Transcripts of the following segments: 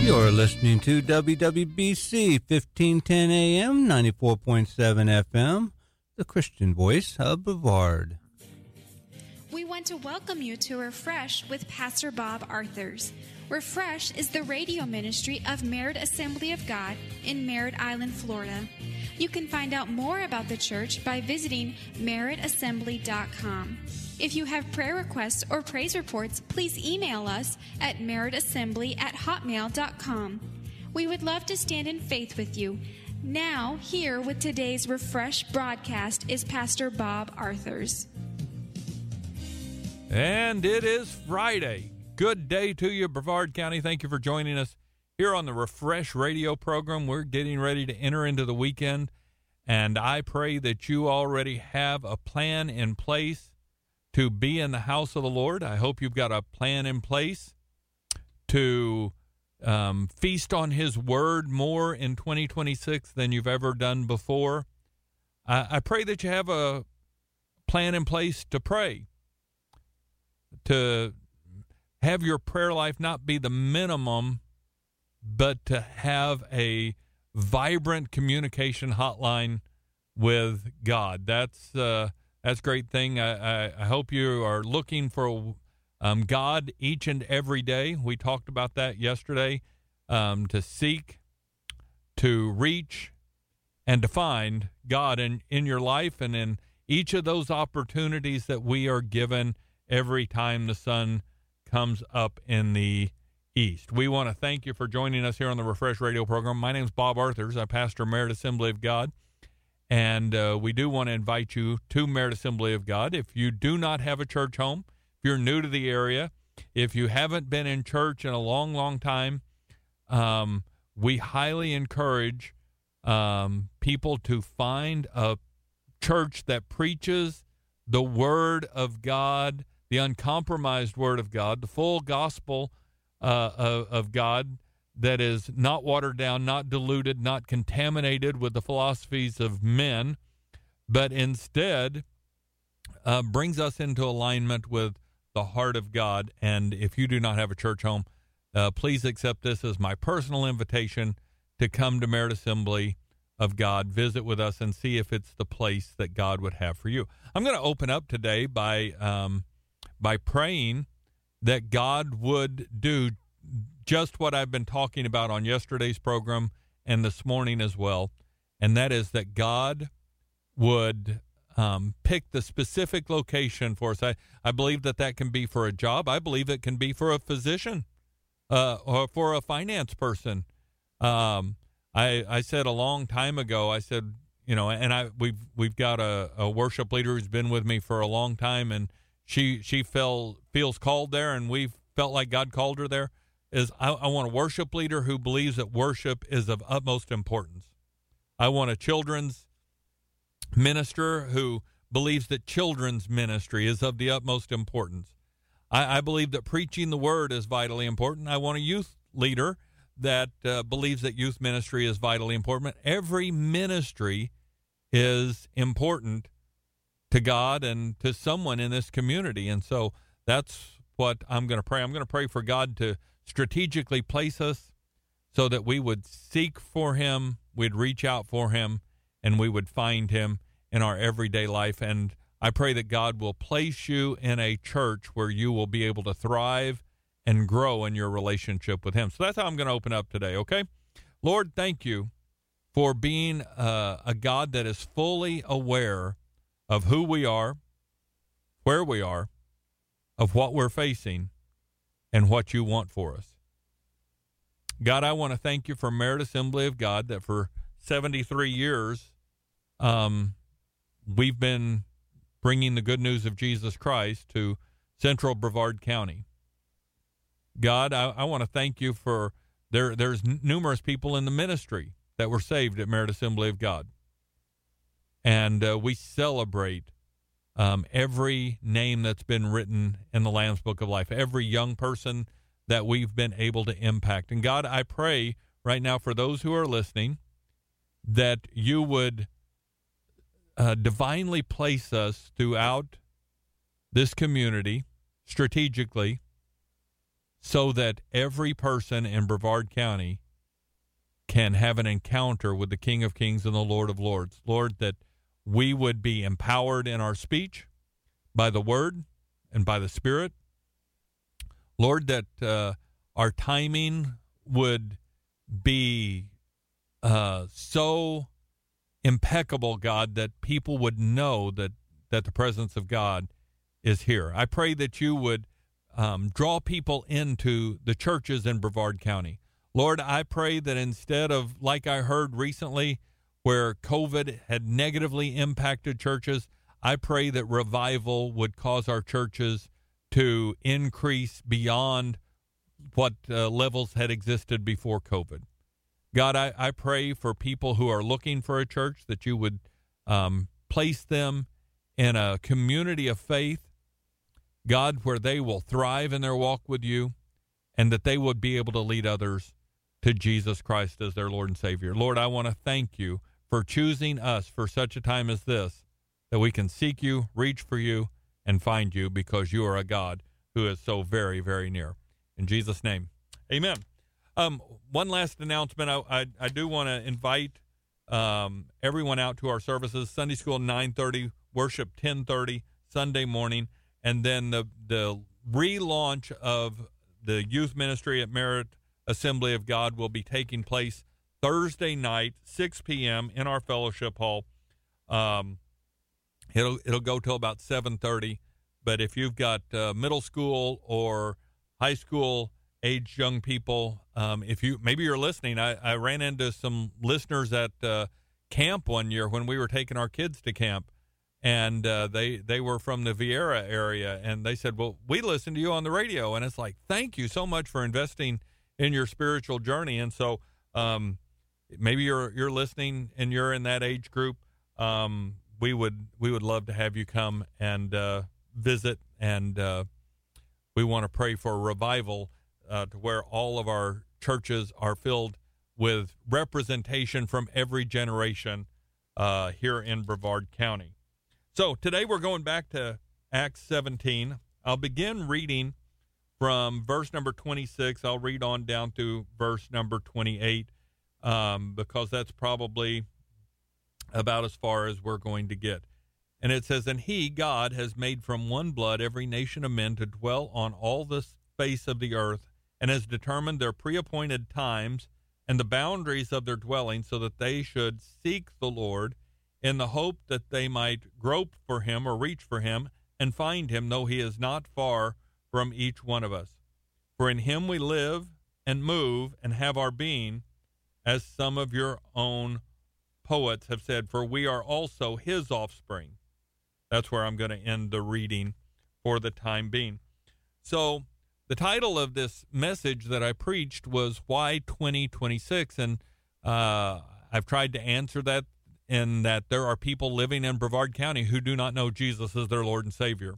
You're listening to WWBC 1510 AM, 94.7 FM, the Christian voice of Brevard. We want to welcome you to Refresh with Pastor Bob Arthurs. Refresh is the radio ministry of Merritt Assembly of God in Merritt Island, Florida. You can find out more about the church by visiting merrittassembly.com. If you have prayer requests or praise reports, please email us at merrittassembly@hotmail.com. We would love to stand in faith with you. Now, here with today's Refresh broadcast is Pastor Bob Arthurs. And it is Friday. Good day to you, Brevard County. Thank you for joining us here on the Refresh radio program. We're getting ready to enter into the weekend, and I pray that you already have a plan in place to be in the house of the Lord. I hope you've got a plan in place to feast on His Word more in 2026 than you've ever done before. I pray that you have a plan in place to pray, to have your prayer life not be the minimum, but to have a vibrant communication hotline with God. That's a great thing. I hope you are looking for God each and every day. We talked about that yesterday, to seek, to reach, and to find God in your life and in each of those opportunities that we are given every time the sun comes up in the east. We want to thank you for joining us here on the Refresh radio program. My name is Bob Arthurs. I pastor Merritt Assembly of God. And we do want to invite you to Merritt Assembly of God. If you do not have a church home, if you're new to the area, if you haven't been in church in a long, long time, we highly encourage people to find a church that preaches the Word of God, the uncompromised Word of God, the full gospel of God, that is not watered down, not diluted, not contaminated with the philosophies of men, but instead brings us into alignment with the heart of God. And if you do not have a church home, please accept this as my personal invitation to come to Merritt Assembly of God, visit with us, and see if it's the place that God would have for you. I'm going to open up today by praying that God would do just what I've been talking about on yesterday's program and this morning as well, and that is that God would pick the specific location for us. I believe that can be for a job. I believe it can be for a physician or for a finance person. I said a long time ago, I said, and we've got a worship leader who's been with me for a long time, and she feels called there, and we felt like God called her there. I want a worship leader who believes that worship is of utmost importance. I want a children's minister who believes that children's ministry is of the utmost importance. I believe that preaching the word is vitally important. I want a youth leader that believes that youth ministry is vitally important. Every ministry is important to God and to someone in this community. And so that's what I'm going to pray. I'm going to pray for God to strategically place us so that we would seek for Him, we'd reach out for Him, and we would find Him in our everyday life. And I pray that God will place you in a church where you will be able to thrive and grow in your relationship with Him. So that's how I'm going to open up today, okay? Lord, thank you for being a God that is fully aware of who we are, where we are, of what we're facing, and what you want for us. God, I want to thank you for Merritt Assembly of God, that for 73 years we've been bringing the good news of Jesus Christ to central Brevard County. God, I want to thank you for there's numerous people in the ministry that were saved at Merritt Assembly of God. And we celebrate every name that's been written in the Lamb's Book of Life, every young person that we've been able to impact. And God, I pray right now for those who are listening that you would divinely place us throughout this community strategically so that every person in Brevard County can have an encounter with the King of Kings and the Lord of Lords. Lord, that we would be empowered in our speech by the Word and by the Spirit. Lord, that our timing would be so impeccable, God, that people would know that the presence of God is here. I pray that you would draw people into the churches in Brevard County. Lord, I pray that instead of, like I heard recently, where COVID had negatively impacted churches, I pray that revival would cause our churches to increase beyond what levels had existed before COVID. God, I pray for people who are looking for a church, that you would place them in a community of faith, God, where they will thrive in their walk with you, and that they would be able to lead others to Jesus Christ as their Lord and Savior. Lord, I want to thank you for choosing us for such a time as this, that we can seek you, reach for you, and find you, because you are a God who is so very, very near. In Jesus' name, amen. One last announcement. I do want to invite everyone out to our services. Sunday school 9:30, worship 10:30, Sunday morning, and then the relaunch of the youth ministry at Merit Assembly of God will be taking place Thursday night, 6 p.m. in our fellowship hall. It'll go till about 7:30. But if you've got middle school or high school age young people, if maybe you're listening, I ran into some listeners at camp one year when we were taking our kids to camp, and they were from the Vieira area, and they said, well, we listened to you on the radio. And it's like, thank you so much for investing in your spiritual journey. And so maybe you're listening and you're in that age group. We would love to have you come and visit, and we want to pray for a revival to where all of our churches are filled with representation from every generation here in Brevard County. So today we're going back to Acts 17. I'll begin reading from verse number 26. I'll read on down to verse number 28 because that's probably about as far as we're going to get. And it says, and he, God, has made from one blood every nation of men to dwell on all the face of the earth, and has determined their pre-appointed times and the boundaries of their dwelling, so that they should seek the Lord in the hope that they might grope for him or reach for him and find him, though he is not far from each one of us. For in him we live and move and have our being, as some of your own poets have said, for we are also his offspring. That's where I'm going to end the reading for the time being. So the title of this message that I preached was Why 2026? And I've tried to answer that in that there are people living in Brevard County who do not know Jesus as their Lord and Savior.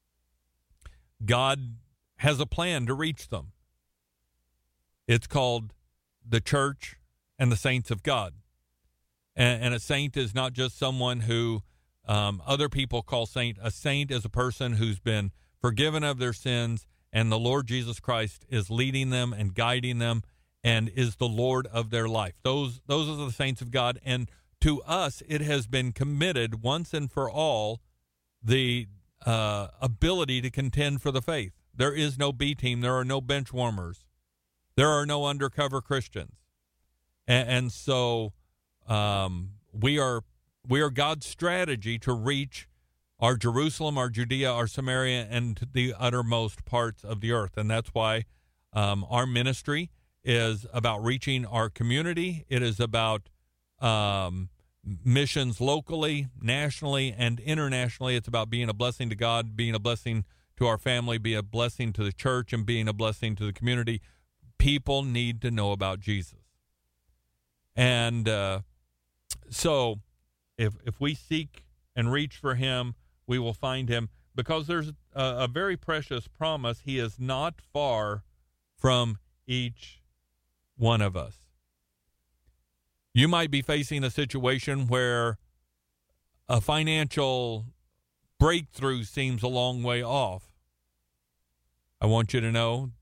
God has a plan to reach them. It's called the church and the saints of God. And a saint is not just someone who other people call saint. A saint is a person who's been forgiven of their sins, and the Lord Jesus Christ is leading them and guiding them and is the Lord of their life. Those are the saints of God. And to us, it has been committed once and for all the ability to contend for the faith. There is no B team. There are no bench warmers. There are no undercover Christians. And so we are God's strategy to reach our Jerusalem, our Judea, our Samaria, and the uttermost parts of the earth. And that's why our ministry is about reaching our community. It is about missions locally, nationally, and internationally. It's about being a blessing to God, being a blessing to our family, being a blessing to the church, and being a blessing to the community. People need to know about Jesus. And so if we seek and reach for him, we will find him, because there's a very precious promise. He is not far from each one of us. You might be facing a situation where a financial breakthrough seems a long way off. I want you to know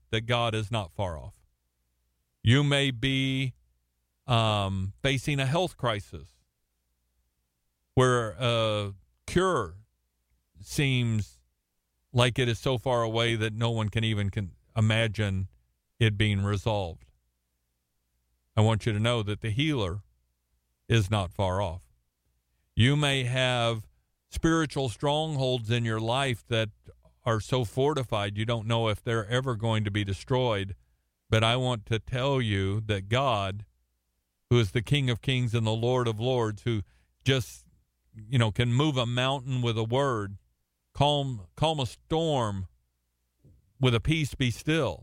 that God is not far off. You may be facing a health crisis where a cure seems like it is so far away that no one can even imagine it being resolved. I want you to know that the healer is not far off. You may have spiritual strongholds in your life that are so fortified you don't know if they're ever going to be destroyed. But I want to tell you that God, who is the King of Kings and the Lord of Lords, who just, can move a mountain with a word, calm a storm with a peace be still.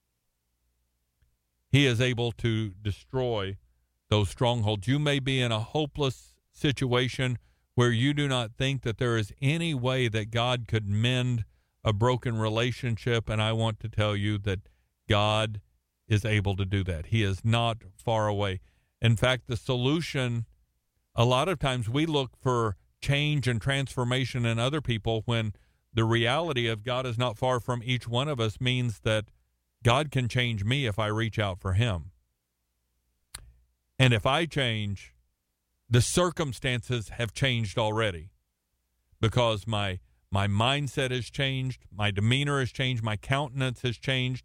He is able to destroy those strongholds. You may be in a hopeless situation where you do not think that there is any way that God could mend a broken relationship, and I want to tell you that God is able to do that. He is not far away. In fact, the solution, a lot of times we look for change and transformation in other people when the reality of God is not far from each one of us means that God can change me if I reach out for him. And if I change, the circumstances have changed already because my mindset has changed, my demeanor has changed, my countenance has changed,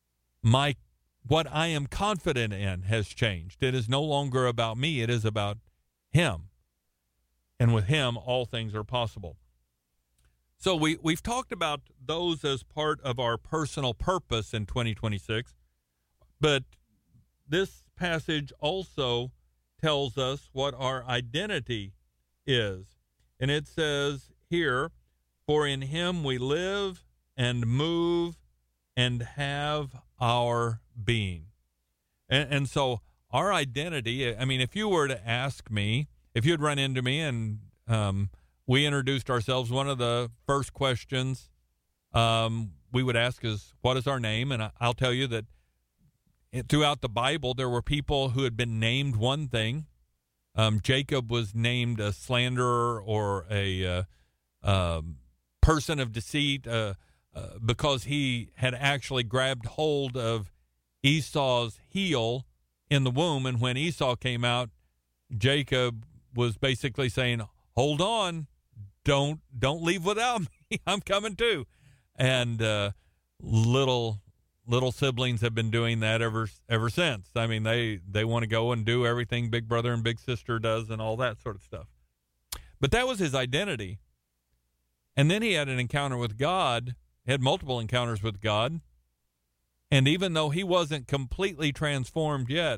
what I am confident in has changed. It is no longer about me, it is about him. And with him, all things are possible. So we've talked about those as part of our personal purpose in 2026, but this passage also tells us what our identity is. And it says here, for in him we live and move and have our being. And so our identity, I mean, if you were to ask me, if you'd run into me and we introduced ourselves, one of the first questions we would ask is, what is our name? And I'll tell you that throughout the Bible, there were people who had been named one thing. Jacob was named a slanderer or a person of deceit because he had actually grabbed hold of Esau's heel in the womb. And when Esau came out, Jacob was basically saying, hold on, don't leave without me. I'm coming too. And little siblings have been doing that ever since. I mean, they want to go and do everything big brother and big sister does and all that sort of stuff. But that was his identity. And then he had an encounter with God, had multiple encounters with God. And even though he wasn't completely transformed yet,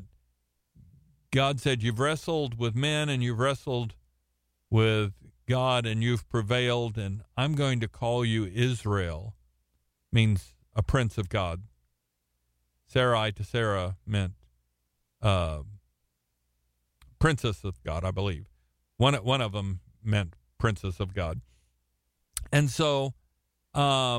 God said, you've wrestled with men and you've wrestled with God and you've prevailed, and I'm going to call you Israel. Means a prince of God. Sarai to Sarah meant princess of God, I believe. One of them meant princess of God. And so I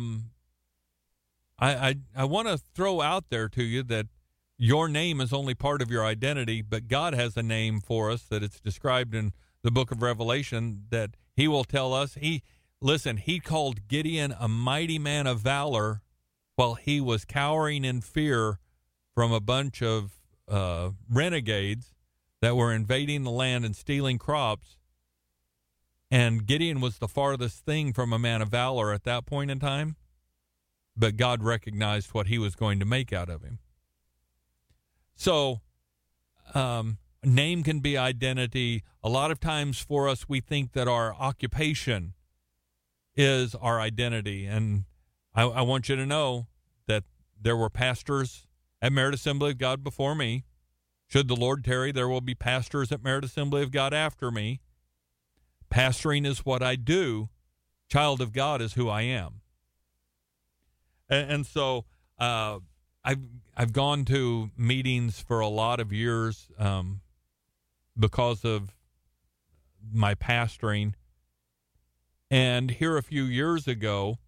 want to throw out there to you that your name is only part of your identity, but God has a name for us that it's described in the book of Revelation that he will tell us. He called Gideon a mighty man of valor while he was cowering in fear from a bunch of renegades that were invading the land and stealing crops. And Gideon was the farthest thing from a man of valor at that point in time, but God recognized what he was going to make out of him. So, name can be identity. A lot of times for us, we think that our occupation is our identity. And I want you to know that there were pastors at Merit Assembly of God before me. Should the Lord tarry, there will be pastors at Merit Assembly of God after me. Pastoring is what I do. Child of God is who I am. And so I've gone to meetings for a lot of years because of my pastoring. And here a few years ago,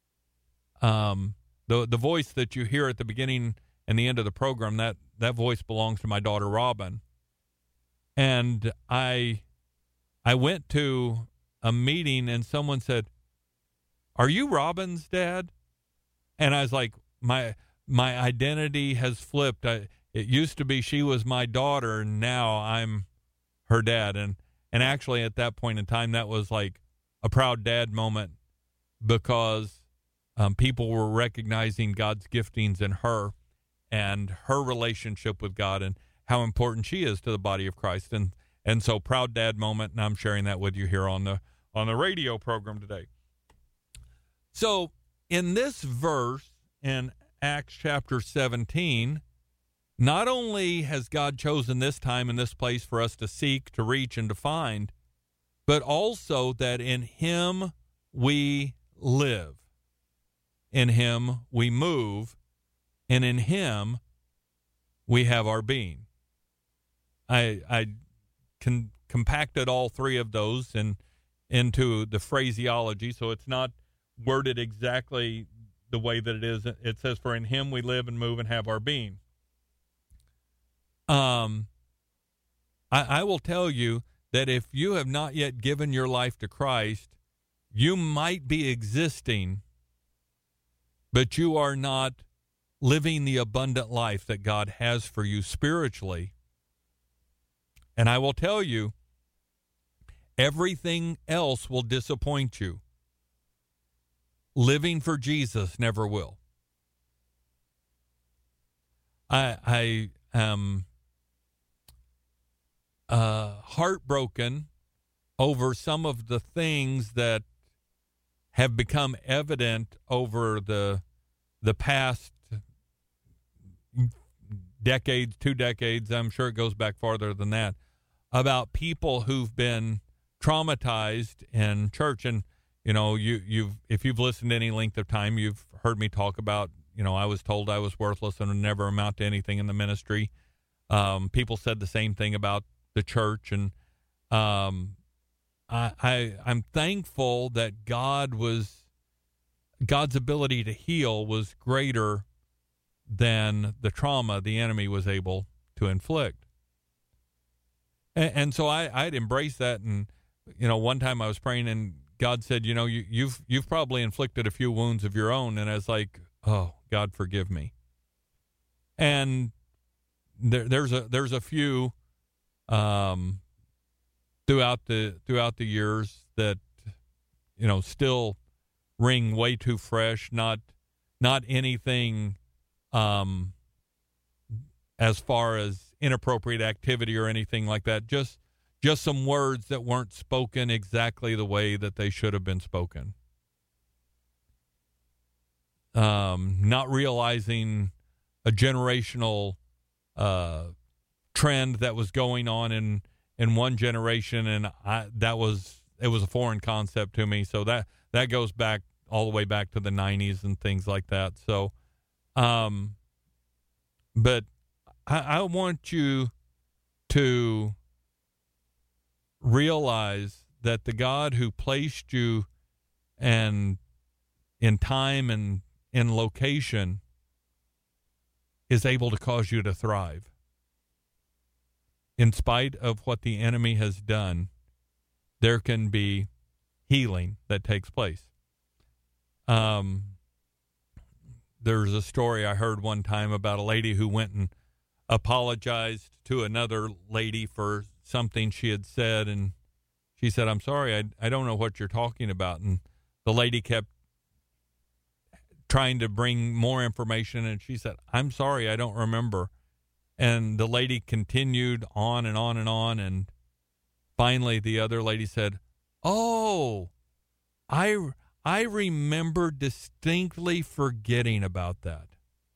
the voice that you hear at the beginning and the end of the program, that voice belongs to my daughter Robin. And I went to a meeting and someone said, "Are you Robin's dad?" And I was like, my identity has flipped. It used to be she was my daughter, and now I'm her dad. And actually at that point in time, that was like a proud dad moment, because people were recognizing God's giftings in her and her relationship with God and how important she is to the body of Christ. And so proud dad moment, and I'm sharing that with you here on the radio program today. So in this verse in Acts chapter 17, not only has God chosen this time and this place for us to seek, to reach, and to find, but also that in him we live, in him we move, and in him we have our being. I compacted all three of those into the phraseology, so it's not worded exactly the way that it is. It says, for in him we live and move and have our being. I will tell you that if you have not yet given your life to Christ, you might be existing, but you are not living the abundant life that God has for you spiritually. And I will tell you, everything else will disappoint you. Living for Jesus never will. I am heartbroken over some of the things that have become evident over the past decades, 2 decades. I'm sure it goes back farther than that, about people who've been traumatized in church. And you know, if you've listened to any length of time, you've heard me talk about, I was told I was worthless and would never amount to anything in the ministry. People said the same thing about the church, and I'm thankful that God's ability to heal was greater than the trauma the enemy was able to inflict. And so I'd embrace that. And one time I was praying, and God said, you've probably inflicted a few wounds of your own. And I was like, oh, God, forgive me. And there's a few throughout the years that still ring way too fresh. Not anything as far as inappropriate activity or anything like that. Just some words that weren't spoken exactly the way that they should have been spoken. Not realizing a generational trend that was going on in one generation, and it was a foreign concept to me. So that goes back all the way back to the 90s and things like that. So, but I want you to realize that the God who placed you in time and in location is able to cause you to thrive. In spite of what the enemy has done, there can be healing that takes place. There's a story I heard one time about a lady who went and apologized to another lady for something she had said, and she said, I'm sorry, I don't know what you're talking about. And the lady kept trying to bring more information, and she said, I'm sorry, I don't remember. And the lady continued on and on and on, and finally the other lady said, oh, I remember distinctly forgetting about that.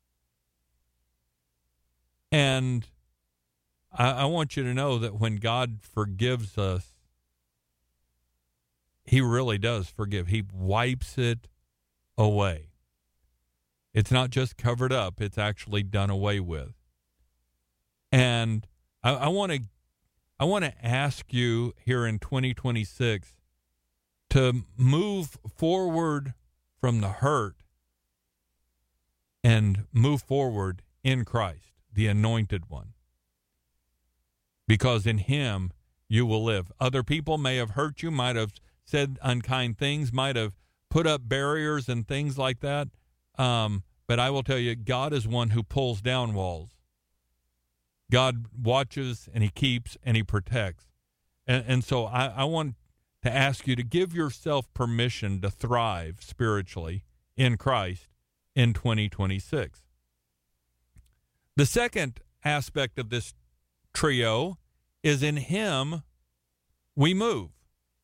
And I want you to know that when God forgives us, he really does forgive. He wipes it away. It's not just covered up, it's actually done away with. And I want to ask you here in 2026 to move forward from the hurt and move forward in Christ, the Anointed One. Because in him you will live. Other people may have hurt you, might have said unkind things, might have put up barriers and things like that. but I will tell you, God is one who pulls down walls. God watches and he keeps and he protects. And so I want to ask you to give yourself permission to thrive spiritually in Christ in 2026. The second aspect of this trio is in him we move.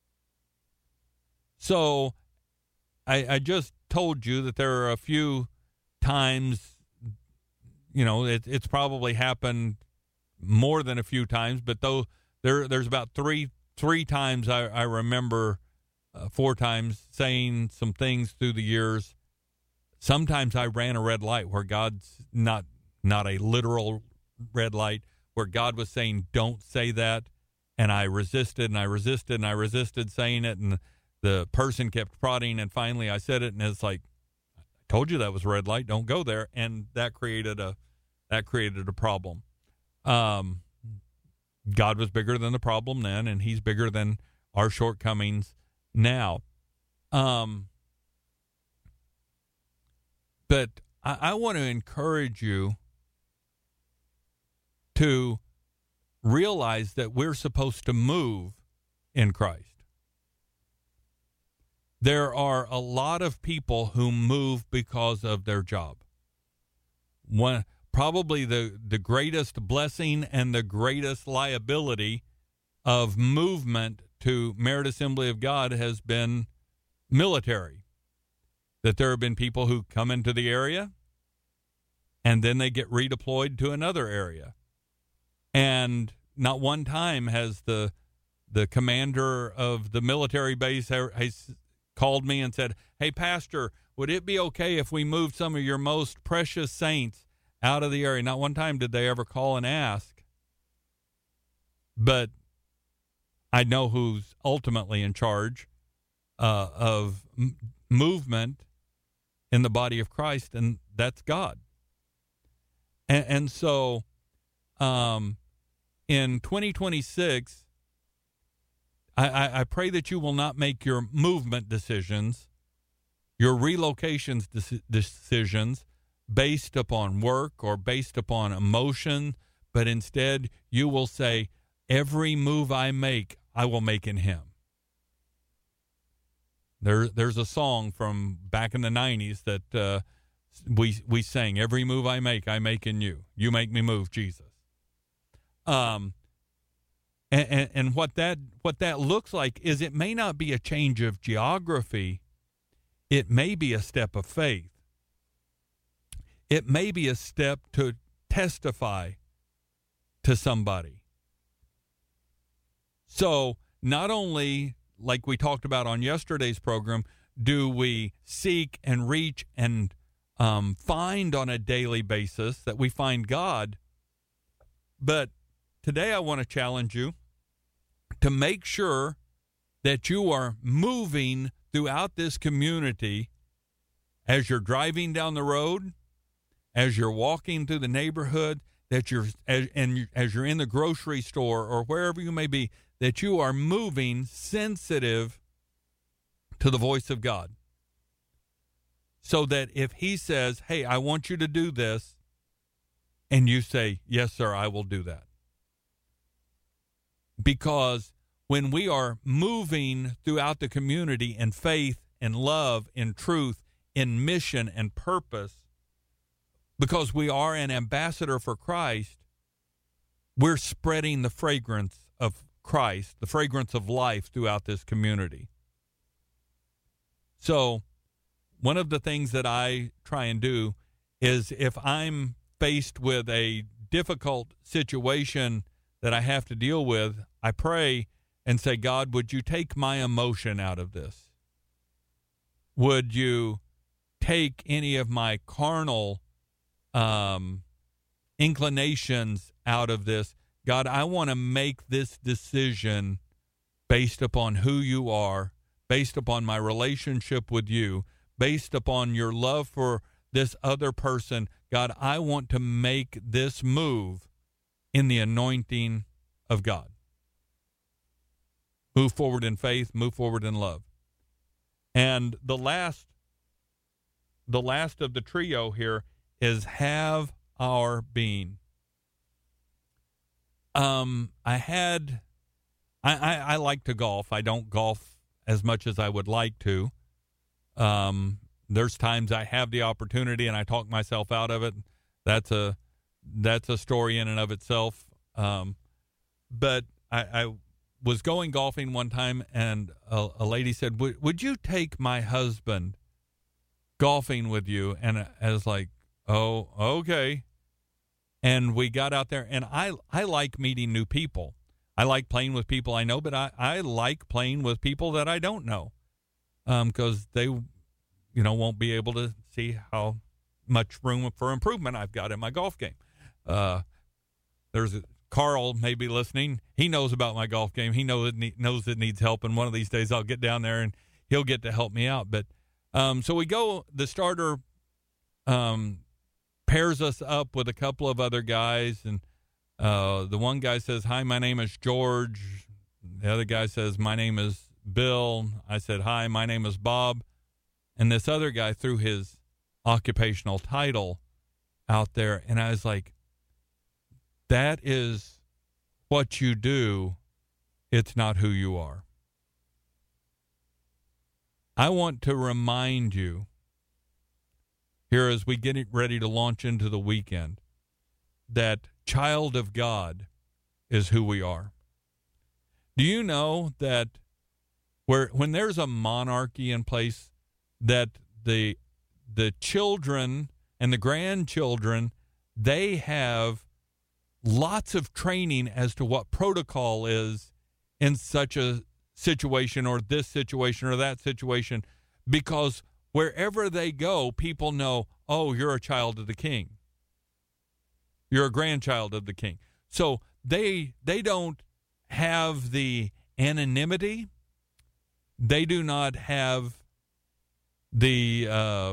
So I just told you that there are a few times, it's probably happened more than a few times, but though there's about three times I remember, 4 times saying some things through the years. Sometimes I ran a red light where God's not a literal red light, where God was saying, don't say that. And I resisted and I resisted and I resisted saying it. And the person kept prodding. And finally I said it. And it's like, I told you that was a red light. Don't go there. And that created a problem. God was bigger than the problem then, and he's bigger than our shortcomings now. But I want to encourage you to realize that we're supposed to move in Christ. There are a lot of people who move because of their job. Probably the greatest blessing and the greatest liability of movement to Merit Assembly of God has been military. That there have been people who come into the area and then they get redeployed to another area. And not one time has the commander of the military base has called me and said, hey, Pastor, would it be okay if we moved some of your most precious saints out of the area? Not one time did they ever call and ask. But I know who's ultimately in charge of movement in the body of Christ, and that's God. And so in 2026, I pray that you will not make your movement decisions, your relocations decisions, based upon work or based upon emotion, but instead you will say, every move I make, I will make in him. There's a song from back in the 90s that we sang, every move I make in you. You make me move, Jesus. And what that looks like is it may not be a change of geography. It may be a step of faith. It may be a step to testify to somebody. So not only, like we talked about on yesterday's program, do we seek and reach and find on a daily basis that we find God, but today I want to challenge you to make sure that you are moving throughout this community as you're driving down the road, as you're walking through the neighborhood, that as you're in the grocery store or wherever you may be, that you are moving sensitive to the voice of God. So that if he says, hey, I want you to do this, and you say, yes, sir, I will do that. Because when we are moving throughout the community in faith, in love, in truth, in mission and purpose, because we are an ambassador for Christ, we're spreading the fragrance of Christ, the fragrance of life throughout this community. So one of the things that I try and do is if I'm faced with a difficult situation that I have to deal with, I pray and say, God, would you take my emotion out of this? Would you take any of my carnal inclinations out of this? God, I want to make this decision based upon who you are, based upon my relationship with you, based upon your love for this other person. God, I want to make this move in the anointing of God. Move forward in faith, move forward in love. And the last the last of the trio here is have our being. I like to golf. I don't golf as much as I would like to. There's times I have the opportunity and I talk myself out of it. That's a story in and of itself. But I was going golfing one time, and a lady said, would you take my husband golfing with you? And I was like, oh, okay. And we got out there, and I like meeting new people. I like playing with people I know, but I like playing with people that I don't know, because they, won't be able to see how much room for improvement I've got in my golf game. Carl may be listening. He knows about my golf game. He knows it needs help, and one of these days I'll get down there and he'll get to help me out. But so we go. The starter pairs us up with a couple of other guys, and the one guy says, "Hi, my name is George." The other guy says, "My name is Bill." I said, "Hi, my name is Bob." And this other guy threw his occupational title out there, and I was like, that is what you do. It's not who you are. I want to remind you here as we get ready to launch into the weekend that child of God is who we are. Do you know that when there's a monarchy in place, that the children and the grandchildren, they have lots of training as to what protocol is in such a situation or this situation or that situation, because wherever they go, people know, oh, you're a child of the king. You're a grandchild of the king. So they don't have the anonymity. They do not have the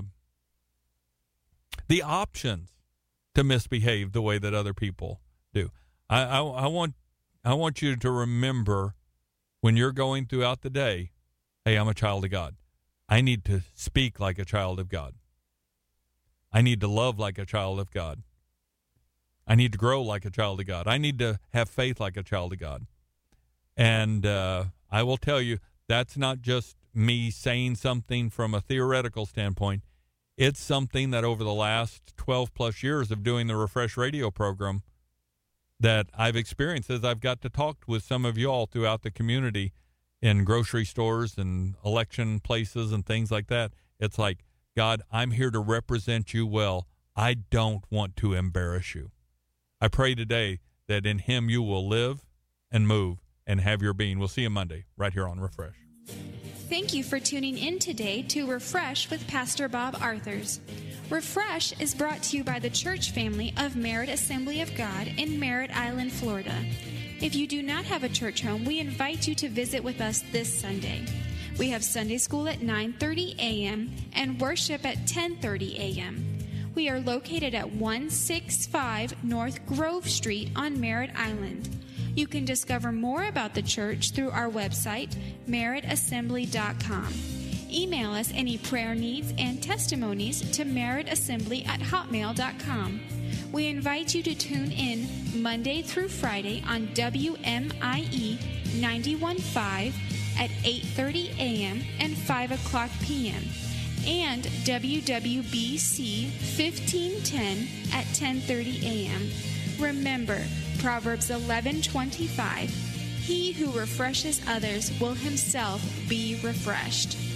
options to misbehave the way that other people do. I want you to remember when you're going throughout the day, hey, I'm a child of God. I need to speak like a child of God. I need to love like a child of God. I need to grow like a child of God. I need to have faith like a child of God. And I will tell you, that's not just me saying something from a theoretical standpoint. It's something that over the last 12 plus years of doing the Refresh radio program that I've experienced as I've got to talk with some of you all throughout the community in grocery stores and election places and things like that. It's like, God, I'm here to represent you well. I don't want to embarrass you. I pray today that in him you will live and move and have your being. We'll see you Monday right here on Refresh. Thank you for tuning in today to Refresh with Pastor Bob Arthurs. Refresh is brought to you by the church family of Merritt Assembly of God in Merritt Island, Florida. If you do not have a church home, we invite you to visit with us this Sunday. We have Sunday school at 9:30 a.m. and worship at 10:30 a.m. We are located at 165 North Grove Street on Merritt Island. You can discover more about the church through our website, merrittassembly.com. Email us any prayer needs and testimonies to merrittassembly@hotmail.com. We invite you to tune in Monday through Friday on WMIE 91.5 at 8:30 a.m. and 5 o'clock p.m. and WWBC 1510 at 10:30 a.m. Remember, Proverbs 11:25, he who refreshes others will himself be refreshed.